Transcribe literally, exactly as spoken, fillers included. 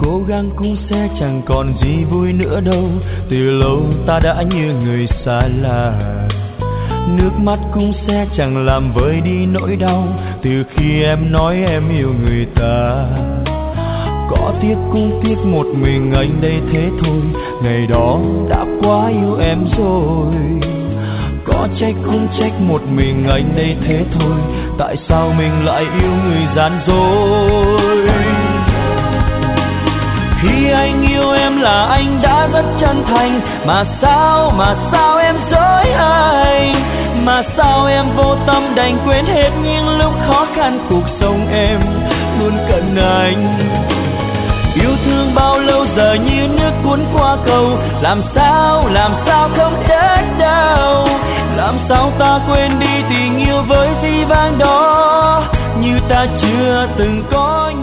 Cố gắng cũng sẽ chẳng còn gì vui nữa đâu. Từ lâu ta đã như người xa lạ. Nước mắt cũng sẽ chẳng làm vơi đi nỗi đau. Từ khi em nói em yêu người ta. Có tiếc cũng tiếc một mình anh đây thế thôi. Ngày đó đã quá yêu em rồi. Có trách cũng trách một mình anh đây thế thôi. Tại sao mình lại yêu người gian dối? Khi anh yêu em là anh đã rất chân thành. Mà sao, mà sao em dối anh? Mà sao em vô tâm đành quên hết những lúc khó khăn cuộc sống em luôn cận anh. Yêu thương bao lâu giờ như nước cuốn qua cầu. Làm sao, làm sao không chết đâu. Làm sao ta quên đi tình yêu với dĩ vãng đó. Như ta chưa từng có